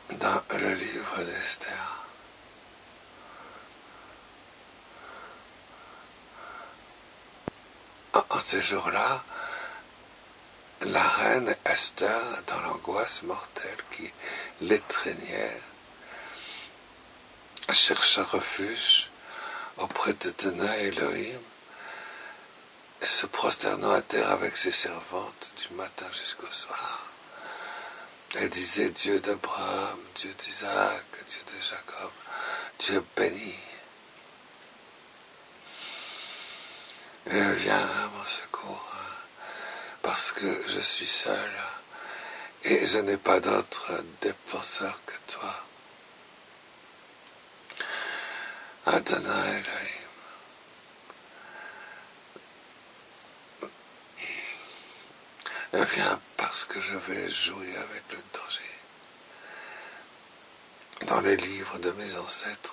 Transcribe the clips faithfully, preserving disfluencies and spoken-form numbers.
dans le livre d'Esther. En, en ces jours-là, la reine Esther, dans l'angoisse mortelle qui l'étreignait, chercha refuge auprès de Dana Elohim, se prosternant à terre avec ses servantes du matin jusqu'au soir. Elle disait: Dieu d'Abraham, Dieu d'Isaac, Dieu de Jacob, Dieu béni. Et viens à mon secours, parce que je suis seul et je n'ai pas d'autre défenseur que toi. Adonai Elohim. Viens parce que je vais jouer avec le danger. Dans les livres de mes ancêtres,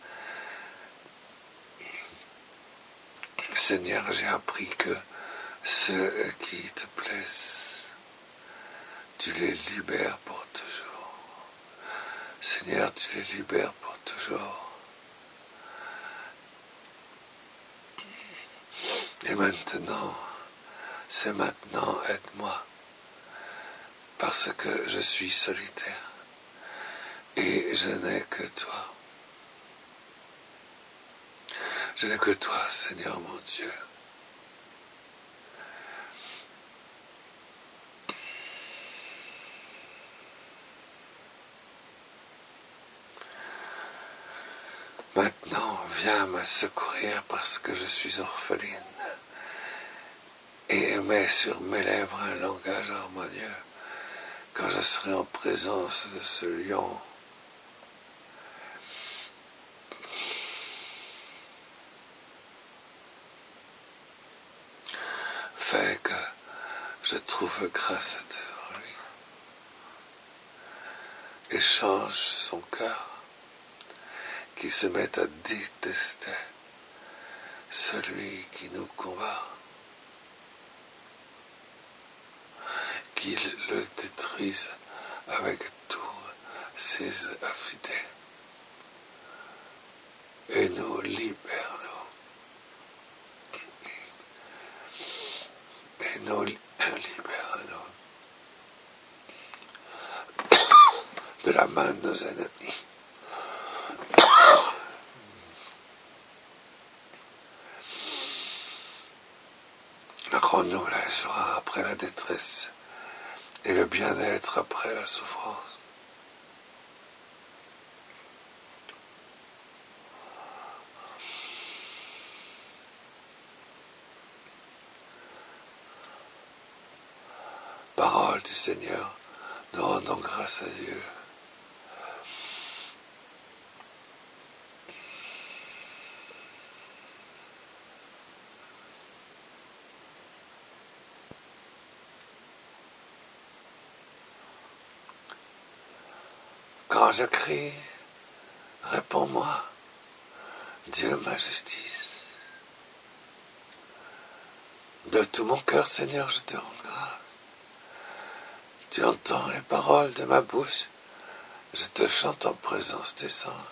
Seigneur, j'ai appris que ceux qui te plaisent, tu les libères pour toujours. Seigneur, tu les libères pour toujours. Et maintenant, c'est maintenant, aide-moi, parce que je suis solitaire et je n'ai que toi. Je n'ai que toi, Seigneur mon Dieu. Maintenant, viens me secourir parce que je suis orpheline. Et mets sur mes lèvres un langage harmonieux quand je serai en présence de ce lion. Fais que je trouve grâce devant lui et change son cœur, qui se met à détester celui qui nous combat, qu'il le détruise avec tous ses affidés et nous libère-nous et nous libère-nous de la main de nos ennemis. Rends-nous la joie après la détresse et le bien-être après la souffrance. Parole du Seigneur, nous rendons grâce à Dieu. Quand je crie, réponds-moi, Dieu ma justice. De tout mon cœur, Seigneur, je te rends grâce. Tu entends les paroles de ma bouche, je te chante en présence des saints.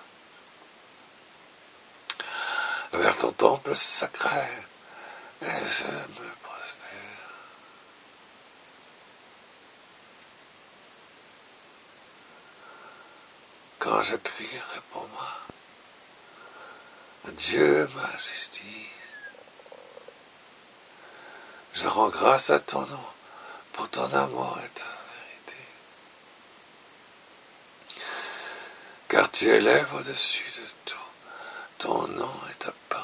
Vers ton temple sacré, et je me prosterne. Quand je crie, réponds-moi, Dieu ma justice. Je rends grâce à ton nom pour ton amour et ta vérité. Car tu élèves au-dessus de tout ton nom et ta parole.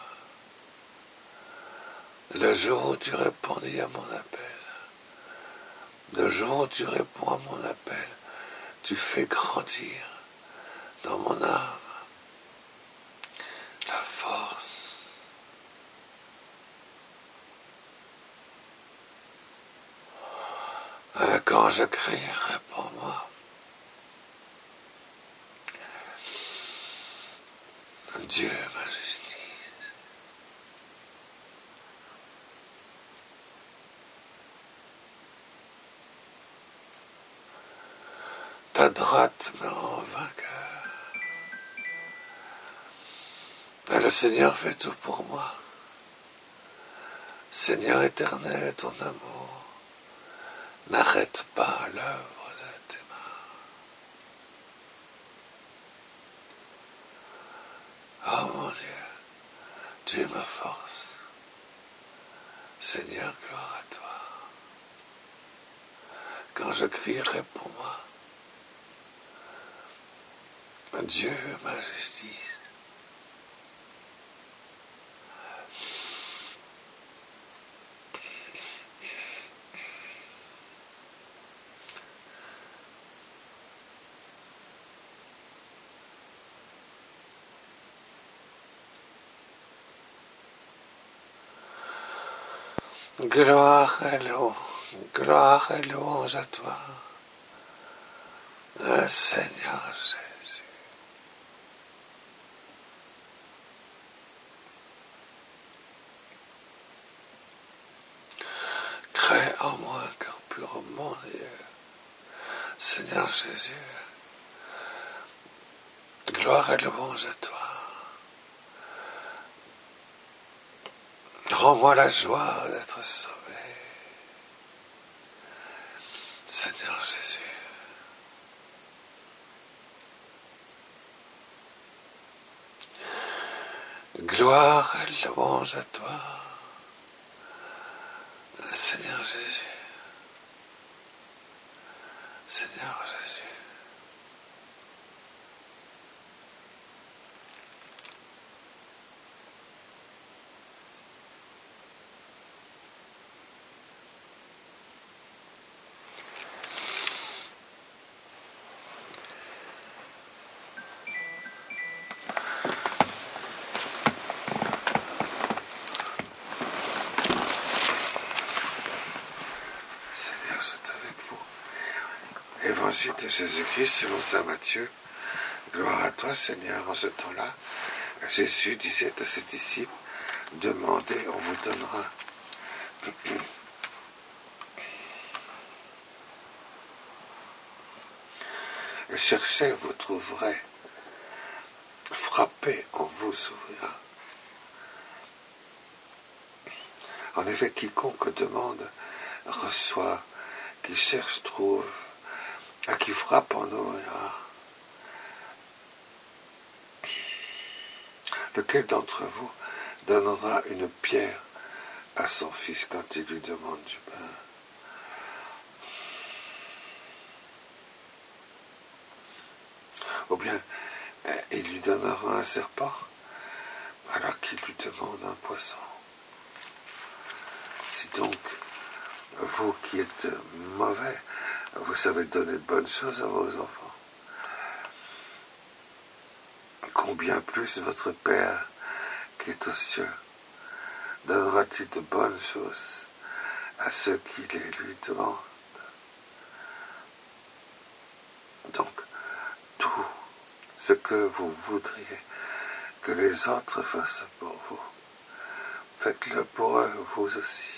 Le jour où tu répondis à mon appel, le jour où tu réponds à mon appel, tu fais grandir dans mon âme la force. Quand je crie, réponds-moi. Dieu ma justice. Ta droite me rend vainqueur. Et le Seigneur fait tout pour moi. Seigneur éternel, ton amour n'arrête pas l'œuvre de tes mains. Oh mon Dieu, tu es ma force. Seigneur, gloire à toi. Quand je crie, réponds-moi. Dieu, ma justice. Gloire et louange, gloire et louange à toi, le Seigneur Jésus. Crée en moi un cœur pur, mon Dieu. Seigneur Jésus, gloire et louange à toi. Rends-moi la joie d'être sauvé. Seigneur Jésus. Gloire et louange à toi, Seigneur Jésus. Seigneur Jésus. Évangile de Jésus-Christ selon saint Matthieu. Gloire à toi, Seigneur. En ce temps-là, Jésus disait à ses disciples, demandez, on vous donnera. Cherchez, vous trouverez. Frappez, on vous s'ouvrira. En effet, quiconque demande reçoit, qui cherche trouve, à qui frappe on ouvrira. Lequel d'entre vous donnera une pierre à son fils quand il lui demande du pain? Ou bien il lui donnera un serpent alors qu'il lui demande un poisson? Si donc vous qui êtes mauvais, vous savez donner de bonnes choses à vos enfants, combien plus votre Père qui est aux cieux donnera-t-il de bonnes choses à ceux qui les lui demandent? Donc, tout ce que vous voudriez que les autres fassent pour vous, faites-le pour eux, vous aussi.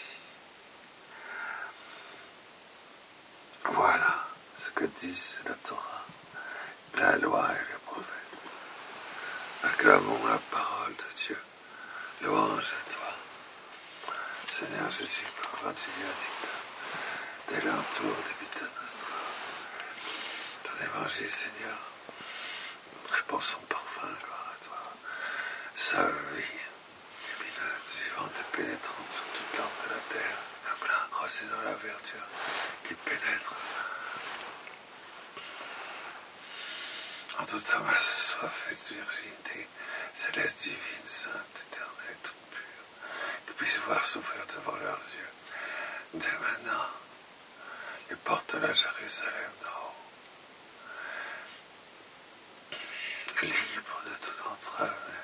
Voilà ce que disent la Torah, la loi et les prophètes. Acclamons la parole de Dieu. Louange à toi, Seigneur Jésus, par l'antibiotique, dès l'entour des Pita Nostra. Ton évangile, Seigneur, répand son parfum, gloire à toi. Sa vie lumineuse, vivante et pénétrante sur toute l'ordre de la terre, rosée dans la verdure qui pénètre en toute âme assoiffée de virginité, céleste, divine, sainte, éternelle, toute pure, qui puisse voir s'ouvrir devant leurs yeux, dès maintenant, les portes de la Jérusalem d'en haut, libre de toute entrave,